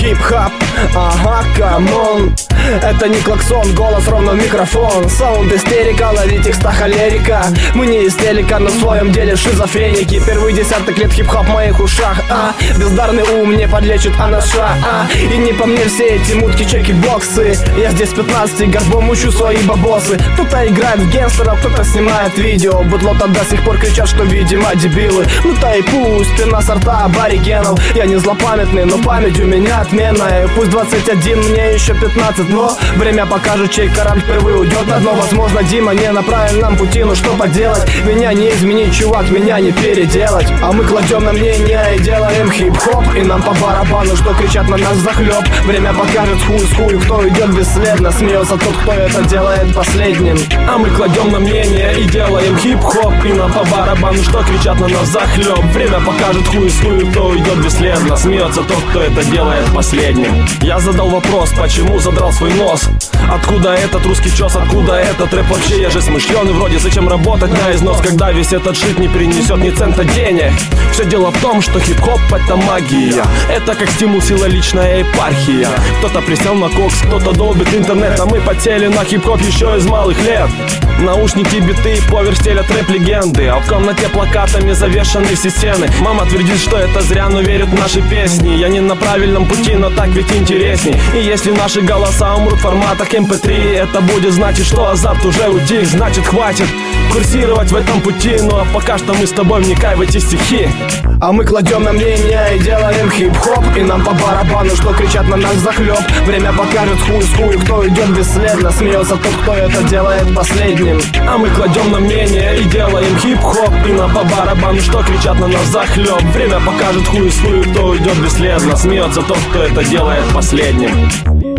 хип-хап, ага, камон. Это не клаксон, голос ровно в микрофон. Саунд истерика, ловить их ста холерика. Мы не истерика, но в своем деле шизофреники. Первый десяток лет хип-хоп в моих ушах, бездарный ум не подлечит анаша, И не по мне все эти мутки, чеки, боксы. Я здесь 15 горбом учу свои бабосы. Кто-то играет в гангстеров, кто-то снимает видео. Будлота до сих пор кричат, что видимо дебилы. Ну то и пусть, спина сорта аборигенов. Я не злопамятный, но память у меня отменная. Пусть 21, мне еще 15, но время покажет, чей корабль впервые уйдет на дно. Возможно, Дима не на правильном пути, но что поделать? Меня не изменить, чувак, меня не переделать. А мы кладем на мнение и делаем хип-хоп. И нам по барабану, что кричат на нас захлеб. Время покажет хуй с хую, кто идет бесследно. Смеется тот, кто это делает последним. А мы кладем на мнение и делаем хип-хоп. И нам по барабану, что кричат на нас захлеб. Время покажет хуй с хую, кто идет бесследно. Смеется тот, кто это делает последним. Я задал вопрос, почему задрал свой нос? Откуда этот русский чёс, откуда этот рэп вообще? Я же смышленый вроде, зачем работать на износ, когда весь этот шит не принесет ни цента денег? Все дело в том, что хип-хоп это магия. Это как стимул, сила, личная епархия. Кто-то присел на кокс, кто-то долбит интернет, а мы потели на хип-хоп еще из малых лет. Наушники, биты, повер стелят рэп-легенды, а в комнате плакатами завешаны все стены. Мама твердит, что это зря, но верит в наши песни. Я не на правильном пути, но так ведь интересней. И если наши голоса умрут в форматах MP3, это будет значит, что азарт уже утих. Значит, хватит курсировать в этом пути. Ну а пока что мы с тобой вникай в эти стихи. А мы кладем на мнение и делаем хип-хоп. И нам по барабану, что кричат на нас захлеб. Время покажет хуй с хую, кто идет бесследно. Смеется тот, кто это делает последним. А мы кладем на мнение и делаем хип-хоп. И нам по барабану, что кричат на нас захлеб. Время покажет хуй с хую, кто идет бесследно. Смеется тот, кто это делает последним.